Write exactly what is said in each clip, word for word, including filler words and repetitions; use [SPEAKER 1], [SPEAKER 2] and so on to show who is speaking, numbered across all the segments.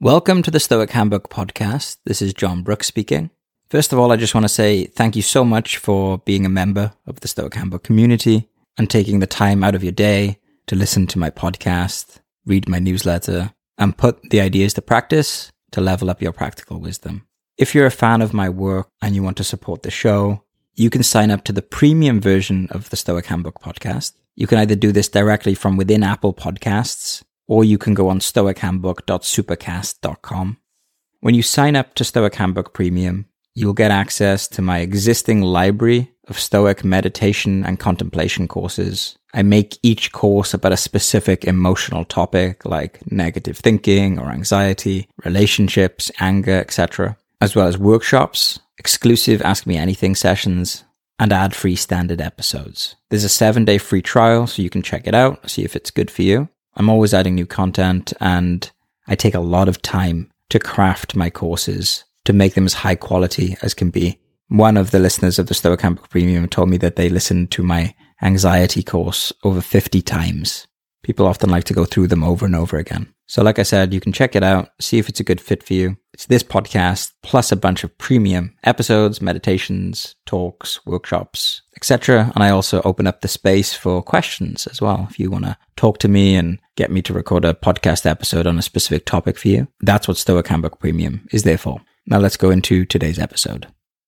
[SPEAKER 1] Welcome to the Stoic Handbook podcast. This is John Brooks speaking. First of all, I just want to say thank you so much for being a member of the Stoic Handbook community and taking the time out of your day to listen to my podcast, read my newsletter, and put the ideas to practice to level up your practical wisdom. If you're a fan of my work and you want to support the show, you can sign up to the premium version of the Stoic Handbook podcast. You can either do this directly from within Apple Podcasts, or you can go on stoic handbook dot supercast dot com. When you sign up to Stoic Handbook Premium, you'll get access to my existing library of Stoic meditation and contemplation courses. I make each course about a specific emotional topic like negative thinking or anxiety, relationships, anger, et cetera, as well as workshops, exclusive Ask Me Anything sessions, and ad-free standard episodes. There's a seven-day free trial, so you can check it out, see if it's good for you. I'm always adding new content, and I take a lot of time to craft my courses to make them as high quality as can be. One of the listeners of the Stoic Handbook Premium told me that they listened to my anxiety course over fifty times. People often like to go through them over and over again. So like I said, you can check it out, see if it's a good fit for you. It's this podcast plus a bunch of premium episodes, meditations, talks, workshops, et cetera. And I also open up the space for questions as well. If you want to talk to me and get me to record a podcast episode on a specific topic for you, that's what Stoic Handbook Premium is there for. Now let's go into today's episode.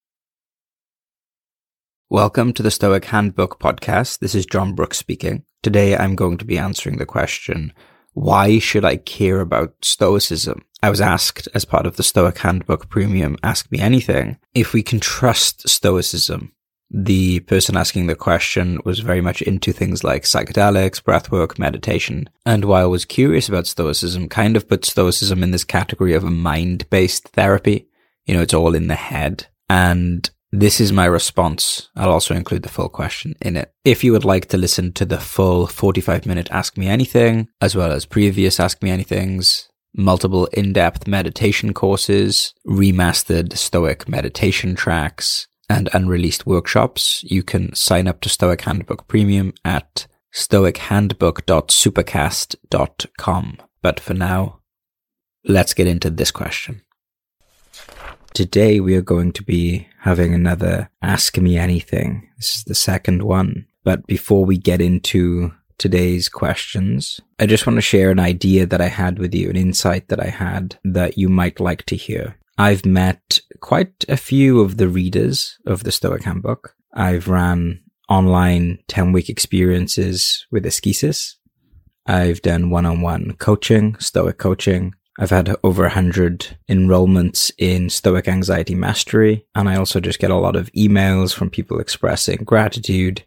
[SPEAKER 1] Welcome to the Stoic Handbook podcast. This is John Brooks speaking. Today I'm going to be answering the question, why should I care about Stoicism? I was asked as part of the Stoic Handbook Premium Ask Me Anything if we can trust Stoicism. The person asking the question was very much into things like psychedelics, breathwork, meditation. And while I was curious about Stoicism, kind of put Stoicism in this category of a mind-based therapy. You know, it's all in the head. And this is my response. I'll also include the full question in it. If you would like to listen to the full forty-five minute Ask Me Anything, as well as previous Ask Me Anythings, multiple in-depth meditation courses, remastered Stoic meditation tracks, and unreleased workshops, you can sign up to Stoic Handbook Premium at stoic handbook dot supercast dot com. But for now, let's get into this question. Today we are going to be having another Ask Me Anything. This is the second one. But before we get into today's questions, I just want to share an idea that I had with you, an insight that I had that you might like to hear. I've met quite a few of the readers of the Stoic Handbook. I've ran online ten-week experiences with Askesis. I've done one-on-one coaching, Stoic coaching. I've had over one hundred enrollments in Stoic Anxiety Mastery, and I also just get a lot of emails from people expressing gratitude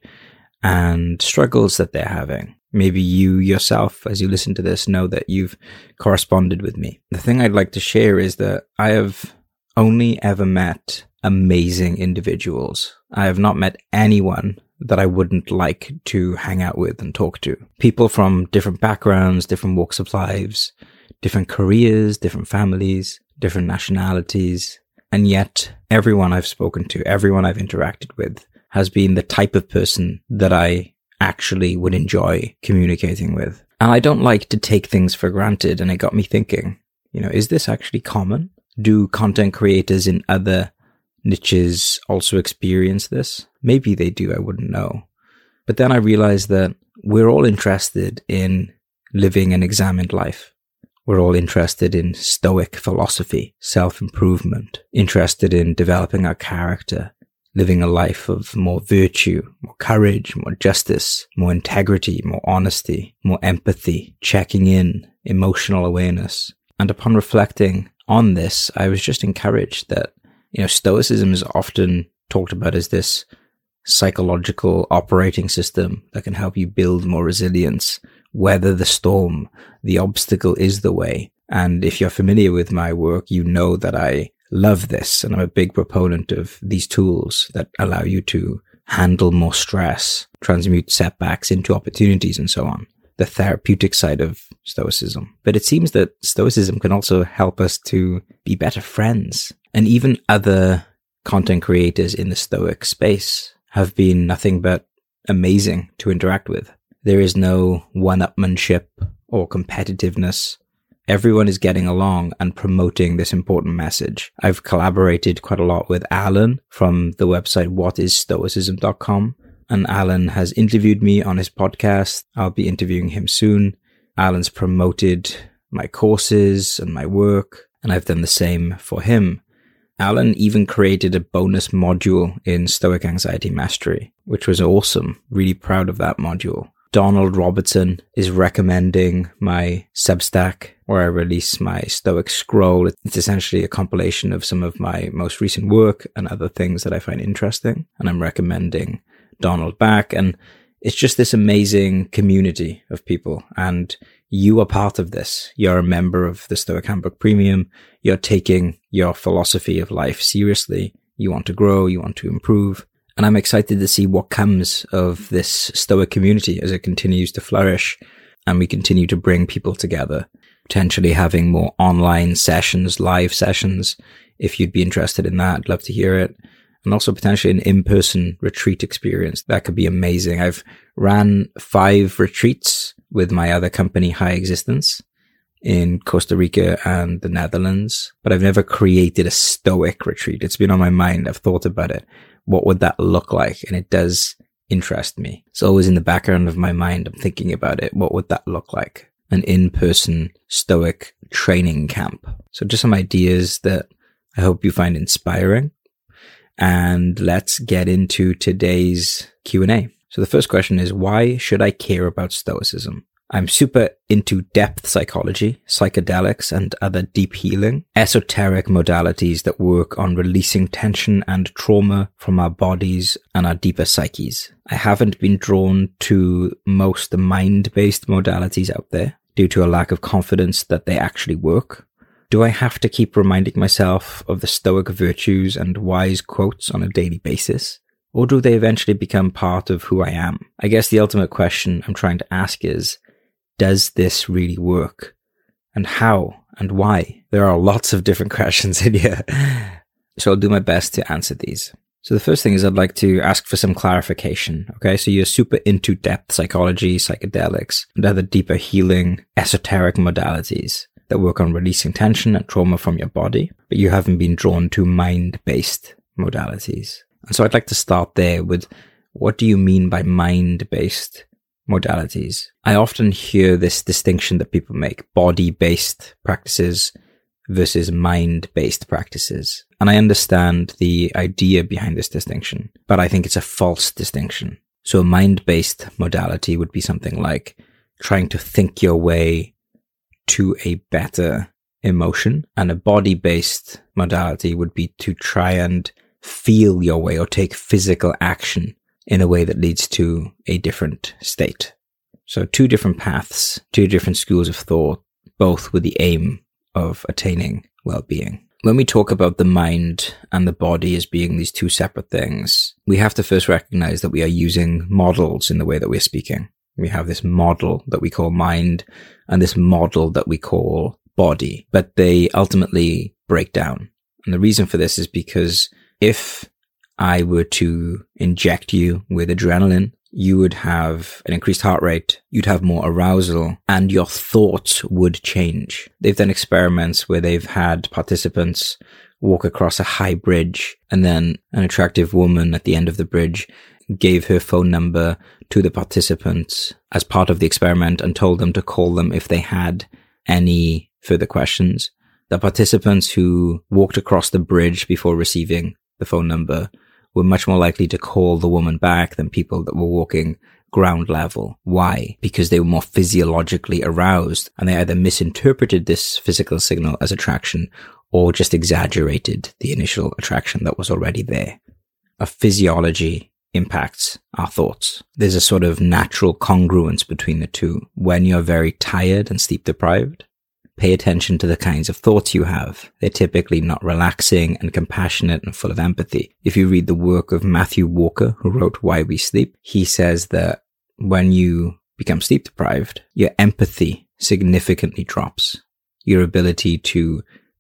[SPEAKER 1] and struggles that they're having. Maybe you yourself, as you listen to this, know that you've corresponded with me. The thing I'd like to share is that I have only ever met amazing individuals. I have not met anyone that I wouldn't like to hang out with and talk to. People from different backgrounds, different walks of lives, different careers, different families, different nationalities. And yet everyone I've spoken to, everyone I've interacted with has been the type of person that I actually would enjoy communicating with. And I don't like to take things for granted. And it got me thinking, you know, is this actually common? Do content creators in other niches also experience this? Maybe they do, I wouldn't know. But then I realized that we're all interested in living an examined life. We're all interested in Stoic philosophy, self-improvement, interested in developing our character, living a life of more virtue, more courage, more justice, more integrity, more honesty, more empathy, checking in, emotional awareness. And upon reflecting on this, I was just encouraged that, you know, Stoicism is often talked about as this psychological operating system that can help you build more resilience, weather the storm. The obstacle is the way. And if you're familiar with my work, you know that I love this. And I'm a big proponent of these tools that allow you to handle more stress, transmute setbacks into opportunities, and so on. The therapeutic side of Stoicism. But it seems that Stoicism can also help us to be better friends. And even other content creators in the Stoic space have been nothing but amazing to interact with. There is no one-upmanship or competitiveness. everyone is getting along and promoting this important message. I've collaborated quite a lot with Alan from the website what is stoicism dot com. And Alan has interviewed me on his podcast. I'll be interviewing him soon. Alan's promoted my courses and my work, and I've done the same for him. Alan even created a bonus module in Stoic Anxiety Mastery, which was awesome. Really proud of that module. Donald Robertson is recommending my Substack, where I release my Stoic Scroll. It's essentially a compilation of some of my most recent work and other things that I find interesting. And I'm recommending Donald back. And it's just this amazing community of people. And you are part of this. You're a member of the Stoic Handbook Premium. You're taking your philosophy of life seriously. You want to grow. You want to improve. And I'm excited to see what comes of this Stoic community as it continues to flourish and we continue to bring people together, potentially having more online sessions, live sessions. If you'd be interested in that, I'd love to hear it. And also potentially an in-person retreat experience. That could be amazing. I've ran five retreats with my other company, High Existence, in Costa Rica and the Netherlands, but I've never created a Stoic retreat. It's been on my mind. I've thought about it. What would that look like? And it does interest me. It's always in the background of my mind. I'm thinking about it. What would that look like? An in-person Stoic training camp. So just some ideas that I hope you find inspiring. And let's get into today's Q and A. So the first question is, why should I care about Stoicism? I'm super into depth psychology, psychedelics, and other deep healing, esoteric modalities that work on releasing tension and trauma from our bodies and our deeper psyches. I haven't been drawn to most mind-based modalities out there due to a lack of confidence that they actually work. Do I have to keep reminding myself of the Stoic virtues and wise quotes on a daily basis? Or do they eventually become part of who I am? I guess the ultimate question I'm trying to ask is, does this really work? And how and why? There are lots of different questions in here. So I'll do my best to answer these. So the first thing is I'd like to ask for some clarification. Okay, so you're super into depth psychology, psychedelics, and other deeper healing, esoteric modalities that work on releasing tension and trauma from your body, but you haven't been drawn to mind-based modalities. And so I'd like to start there with, what do you mean by mind-based modalities? I often hear this distinction that people make, body-based practices versus mind-based practices. And I understand the idea behind this distinction, but I think it's a false distinction. So a mind-based modality would be something like trying to think your way to a better emotion, and a body-based modality would be to try and feel your way or take physical action in a way that leads to a different state. So two different paths, two different schools of thought, both with the aim of attaining well-being. When we talk about the mind and the body as being these two separate things, we have to first recognize that we are using models in the way that we're speaking. We have this model that we call mind and this model that we call body, but they ultimately break down. And the reason for this is because if I were to inject you with adrenaline, you would have an increased heart rate, you'd have more arousal, and your thoughts would change. They've done experiments where they've had participants walk across a high bridge, and then an attractive woman at the end of the bridge gave her phone number to the participants as part of the experiment and told them to call them if they had any further questions. The participants who walked across the bridge before receiving the phone number were much more likely to call the woman back than people that were walking ground level. Why? Because they were more physiologically aroused, and they either misinterpreted this physical signal as attraction or just exaggerated the initial attraction that was already there. Our physiology impacts our thoughts. There's a sort of natural congruence between the two. When you're very tired and sleep deprived, pay attention to the kinds of thoughts you have. They're typically not relaxing and compassionate and full of empathy. If you read the work of Matthew Walker, who wrote Why We Sleep, he says that when you become sleep deprived, your empathy significantly drops. Your ability to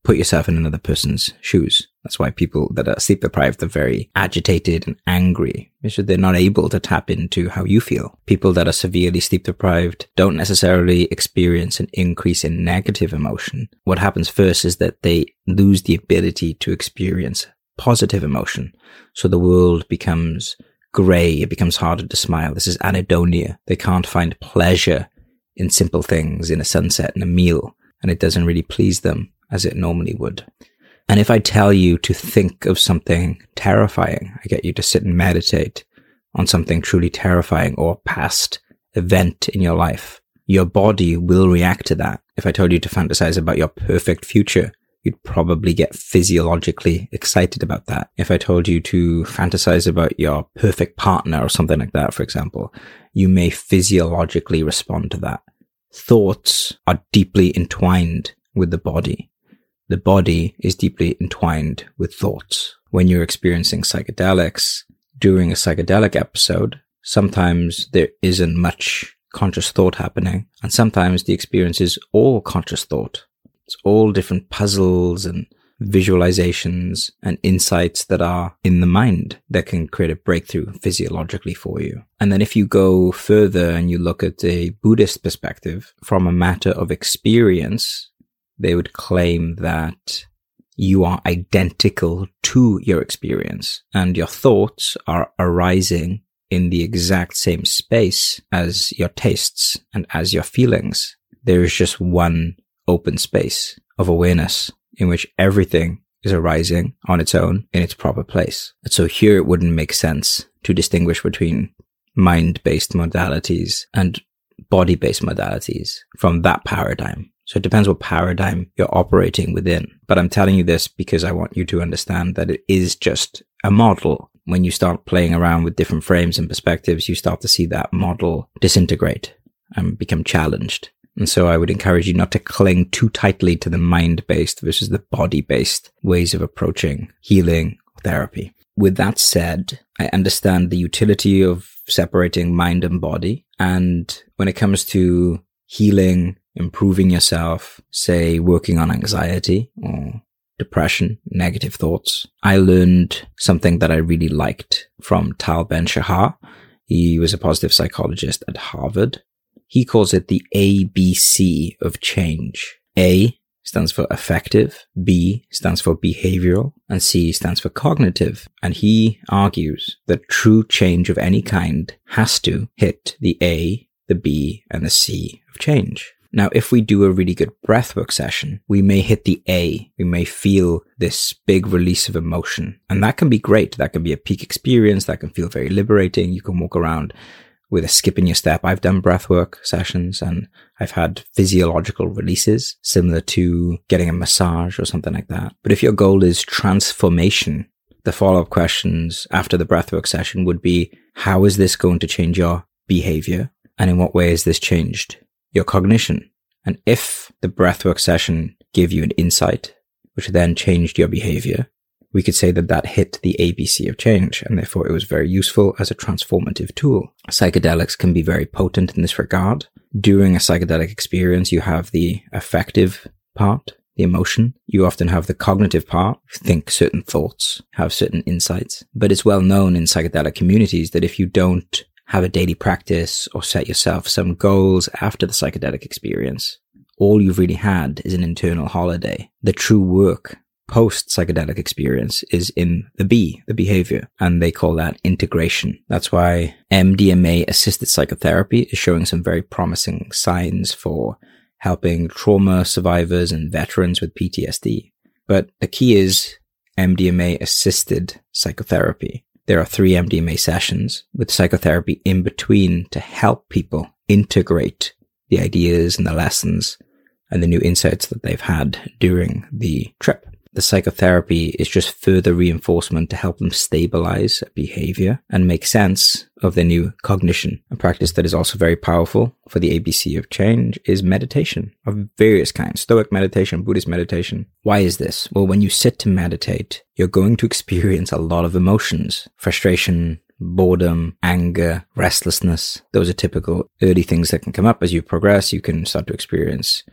[SPEAKER 1] put yourself in another person's shoes. That's why people that are sleep deprived are very agitated and angry, because they're not able to tap into how you feel. People that are severely sleep deprived don't necessarily experience an increase in negative emotion. What happens first is that they lose the ability to experience positive emotion. So the world becomes grey, it becomes harder to smile. This is anhedonia. They can't find pleasure in simple things, in a sunset and a meal, and it doesn't really please them as it normally would. And if I tell you to think of something terrifying, I get you to sit and meditate on something truly terrifying or past event in your life, your body will react to that. If I told you to fantasize about your perfect future, you'd probably get physiologically excited about that. If I told you to fantasize about your perfect partner or something like that, for example, you may physiologically respond to that. Thoughts are deeply entwined with the body. The body is deeply entwined with thoughts. When you're experiencing psychedelics, during a psychedelic episode, sometimes there isn't much conscious thought happening, and sometimes the experience is all conscious thought. It's all different puzzles and visualizations and insights that are in the mind that can create a breakthrough physiologically for you. And then if you go further and you look at a Buddhist perspective, from a matter of experience, they would claim that you are identical to your experience and your thoughts are arising in the exact same space as your tastes and as your feelings. There is just one open space of awareness in which everything is arising on its own in its proper place. And so here it wouldn't make sense to distinguish between mind-based modalities and body-based modalities from that paradigm. So it depends what paradigm you're operating within. But I'm telling you this because I want you to understand that it is just a model. When you start playing around with different frames and perspectives, you start to see that model disintegrate and become challenged. And so I would encourage you not to cling too tightly to the mind-based versus the body-based ways of approaching healing therapy. With that said, I understand the utility of separating mind and body. And when it comes to healing, improving yourself, say working on anxiety or depression, negative thoughts, I learned something that I really liked from Tal Ben-Shahar. He was a positive psychologist at Harvard. He calls it the A B C of change. A stands for affective, B stands for behavioral, and C stands for cognitive. And he argues that true change of any kind has to hit the A, the B, and the C of change. Now, if we do a really good breathwork session, we may hit the A. We may feel this big release of emotion. And that can be great. That can be a peak experience. That can feel very liberating. You can walk around with a skip in your step. I've done breathwork sessions and I've had physiological releases similar to getting a massage or something like that. But if your goal is transformation, the follow-up questions after the breathwork session would be, how is this going to change your behavior? And in what way has this changed your cognition? And if the breathwork session gave you an insight, which then changed your behavior, we could say that that hit the A B C of change, and therefore it was very useful as a transformative tool. Psychedelics can be very potent in this regard. During a psychedelic experience, you have the affective part, the emotion. You often have the cognitive part, think certain thoughts, have certain insights. But it's well known in psychedelic communities that if you don't have a daily practice or set yourself some goals after the psychedelic experience, all you've really had is an internal holiday. The true work post-psychedelic experience is in the B, the behavior, and they call that integration. That's why M D M A-assisted psychotherapy is showing some very promising signs for helping trauma survivors and veterans with P T S D. But the key is M D M A-assisted psychotherapy. There are three M D M A sessions with psychotherapy in between to help people integrate the ideas and the lessons and the new insights that they've had during the trip. The psychotherapy is just further reinforcement to help them stabilize behavior and make sense of their new cognition. A practice that is also very powerful for the A B C of change is meditation of various kinds. Stoic meditation, Buddhist meditation. Why is this? Well, when you sit to meditate, you're going to experience a lot of emotions. Frustration, boredom, anger, restlessness. Those are typical early things that can come up. As you progress, you can start to experience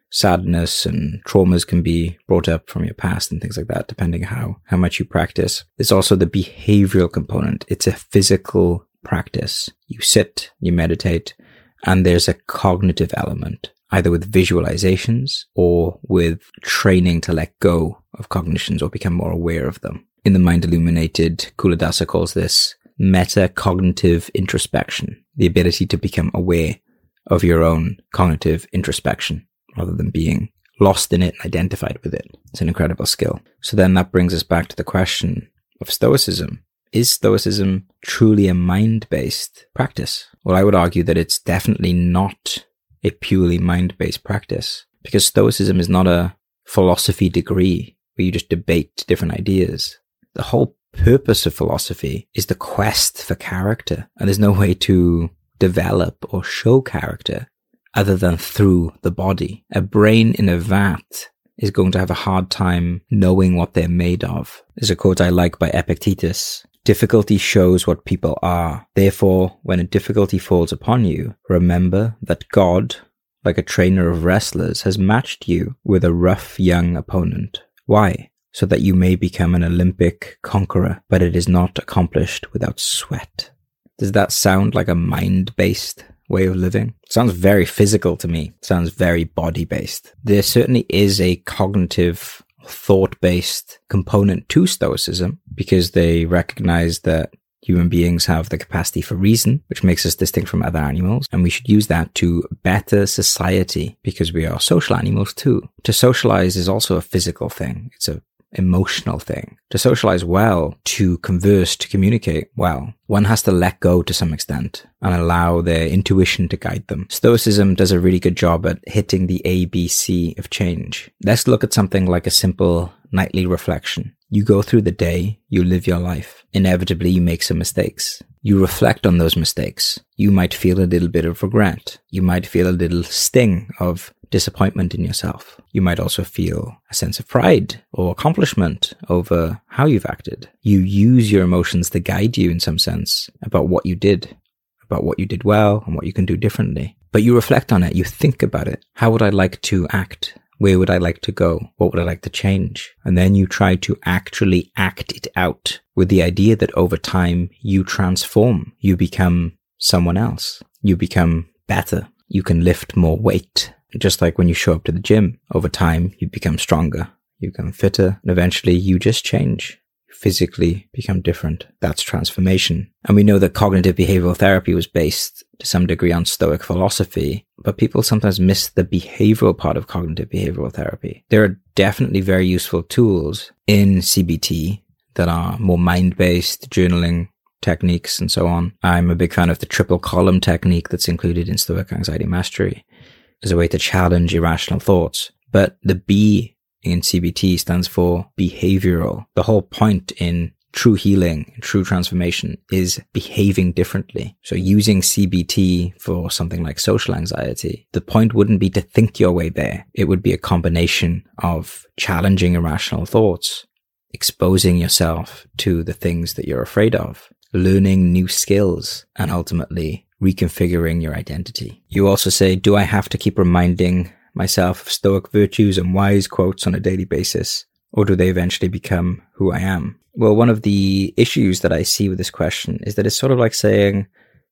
[SPEAKER 1] sadness and traumas can be brought up from your past and things like that, depending on how, how much you practice. There's also the behavioral component. It's a physical practice. You sit, you meditate, and there's a cognitive element, either with visualizations or with training to let go of cognitions or become more aware of them. In the Mind Illuminated, Culadasa calls this metacognitive introspection, the ability to become aware of your own cognitive introspection rather than being lost in it and identified with it. It's an incredible skill. So then that brings us back to the question of Stoicism. Is Stoicism truly a mind-based practice? Well, I would argue that it's definitely not a purely mind-based practice, because Stoicism is not a philosophy degree where you just debate different ideas. The whole purpose of philosophy is the quest for character, and there's no way to develop or show character other than through the body. A brain in a vat is going to have a hard time knowing what they're made of. There's a quote I like by Epictetus. Difficulty shows what people are. Therefore, when a difficulty falls upon you, remember that God, like a trainer of wrestlers, has matched you with a rough young opponent. Why? So that you may become an Olympic conqueror, but it is not accomplished without sweat. Does that sound like a mind-based way of living? It sounds very physical to me. It sounds very body-based. There certainly is a cognitive, thought-based component to Stoicism, because they recognize that human beings have the capacity for reason, which makes us distinct from other animals, and we should use that to better society, because we are social animals too. To socialize is also a physical thing. It's a emotional thing. To socialize well, to converse, to communicate well, one has to let go to some extent and allow their intuition to guide them. Stoicism does a really good job at hitting the A B C of change. Let's look at something like a simple nightly reflection. You go through the day, you live your life. Inevitably, you make some mistakes. You reflect on those mistakes. You might feel a little bit of regret. You might feel a little sting of disappointment in yourself. You might also feel a sense of pride or accomplishment over how you've acted. You use your emotions to guide you in some sense about what you did, about what you did well and what you can do differently. But you reflect on it. You think about it. How would I like to act? Where would I like to go? What would I like to change? And then you try to actually act it out with the idea that over time you transform. You become someone else. You become better. You can lift more weight. Just like when you show up to the gym, over time you become stronger. You become fitter. And eventually you just change. You physically become different. That's transformation. And we know that cognitive behavioral therapy was based to some degree on Stoic philosophy, but people sometimes miss the behavioral part of cognitive behavioral therapy. There are definitely very useful tools in C B T that are more mind-based, journaling techniques and so on. I'm a big fan of the triple column technique that's included in Stoic Anxiety Mastery as a way to challenge irrational thoughts. But the B in C B T stands for behavioral. The whole point in true healing, true transformation is behaving differently. So using C B T for something like social anxiety, the point wouldn't be to think your way there. It would be a combination of challenging irrational thoughts, exposing yourself to the things that you're afraid of, learning new skills, and ultimately reconfiguring your identity. You also say, do I have to keep reminding myself of Stoic virtues and wise quotes on a daily basis, or do they eventually become who I am? Well, one of the issues that I see with this question is that it's sort of like saying,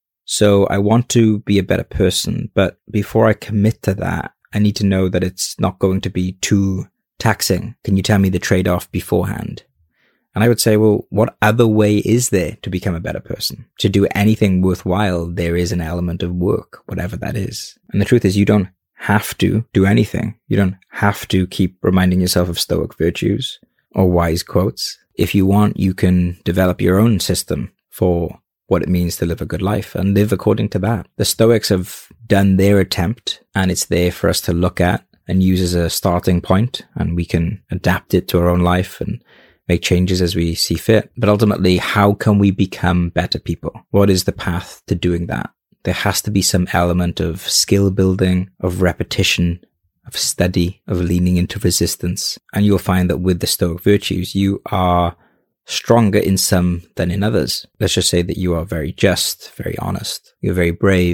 [SPEAKER 1] so I want to be a better person, but before I commit to that, I need to know that it's not going to be too taxing. Can you tell me the trade-off beforehand? And I would say, well, what other way is there to become a better person? To do anything worthwhile, there is an element of work, whatever that is. And the truth is, you don't have to do anything. You don't have to keep reminding yourself of Stoic virtues or wise quotes. If you want, you can develop your own system for what it means to live a good life and live according to that. The Stoics have done their attempt, and it's there for us to look at and use as a starting point, and we can adapt it to our own life and make changes as we see fit. But ultimately, how can we become better people? What is the path to doing that? There has to be some element of skill building, of repetition, of study, of leaning into resistance. And you'll find that with the Stoic virtues, you are stronger in some than in others. Let's just say that you are very just, very honest. You're very brave,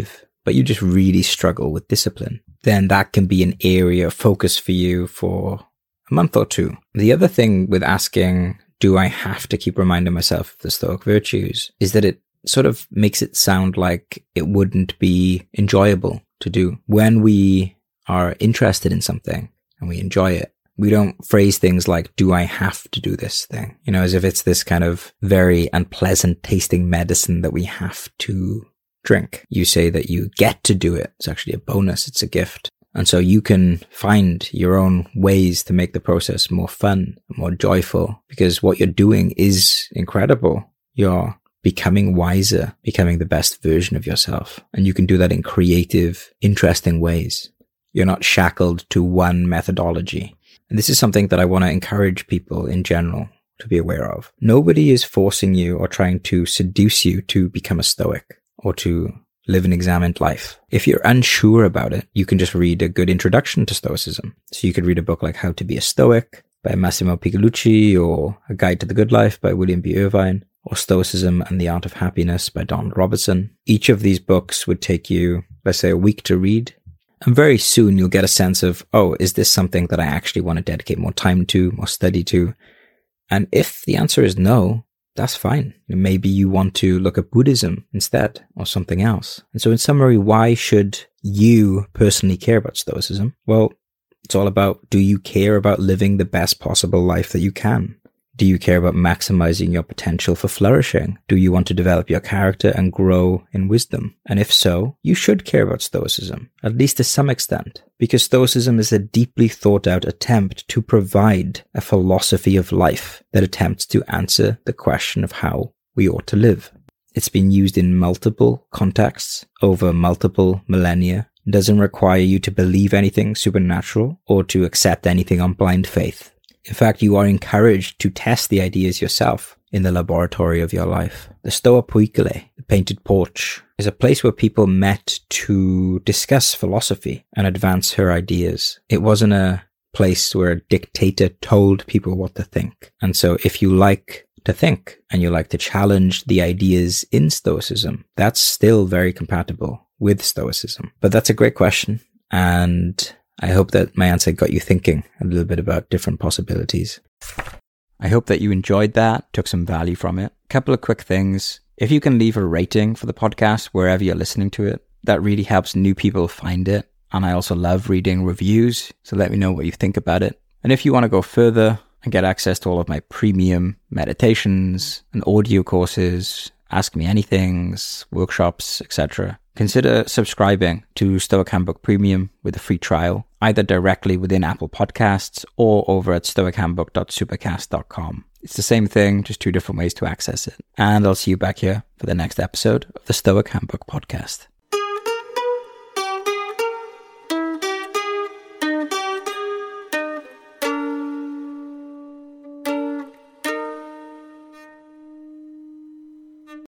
[SPEAKER 1] but you just really struggle with discipline, then that can be an area of focus for you for a month or two. The other thing with asking, do I have to keep reminding myself of the Stoic virtues, is that it sort of makes it sound like it wouldn't be enjoyable to do. When we are interested in something and we enjoy it, we don't phrase things like, do I have to do this thing? You know, as if it's this kind of very unpleasant tasting medicine that we have to drink. You say that you get to do it. It's actually a bonus. It's a gift. And so you can find your own ways to make the process more fun, more joyful, because what you're doing is incredible. You're becoming wiser, becoming the best version of yourself. And you can do that in creative, interesting ways. You're not shackled to one methodology. And this is something that I want to encourage people in general to be aware of. Nobody is forcing you or trying to seduce you to become a Stoic or to live an examined life. If you're unsure about it, you can just read a good introduction to Stoicism. So you could read a book like How to Be a Stoic by Massimo Pigliucci, or A Guide to the Good Life by William B. Irvine, or Stoicism and the Art of Happiness by Donald Robertson. Each of these books would take you, let's say, a week to read. And very soon you'll get a sense of, oh, is this something that I actually want to dedicate more time to, more study to? And if the answer is no, that's fine. Maybe you want to look at Buddhism instead, or something else. And so in summary, why should you personally care about Stoicism? Well, it's all about, do you care about living the best possible life that you can? Do you care about maximizing your potential for flourishing? Do you want to develop your character and grow in wisdom? And if so, you should care about Stoicism, at least to some extent, because Stoicism is a deeply thought out attempt to provide a philosophy of life that attempts to answer the question of how we ought to live. It's been used in multiple contexts over multiple millennia. It doesn't require you to believe anything supernatural or to accept anything on blind faith. In fact, you are encouraged to test the ideas yourself in the laboratory of your life. The Stoa Poikile, the painted porch, is a place where people met to discuss philosophy and advance her ideas. It wasn't a place where a dictator told people what to think. And so if you like to think and you like to challenge the ideas in Stoicism, that's still very compatible with Stoicism. But that's a great question. And I hope that my answer got you thinking a little bit about different possibilities. I hope that you enjoyed that, took some value from it. A couple of quick things. If you can leave a rating for the podcast wherever you're listening to it, that really helps new people find it. And I also love reading reviews, so let me know what you think about it. And if you want to go further and get access to all of my premium meditations and audio courses, Ask Me Anythings, workshops, et cetera, consider subscribing to Stoic Handbook Premium with a free trial, either directly within Apple Podcasts or over at stoic handbook dot supercast dot com. It's the same thing, just two different ways to access it. And I'll see you back here for the next episode of the Stoic Handbook Podcast.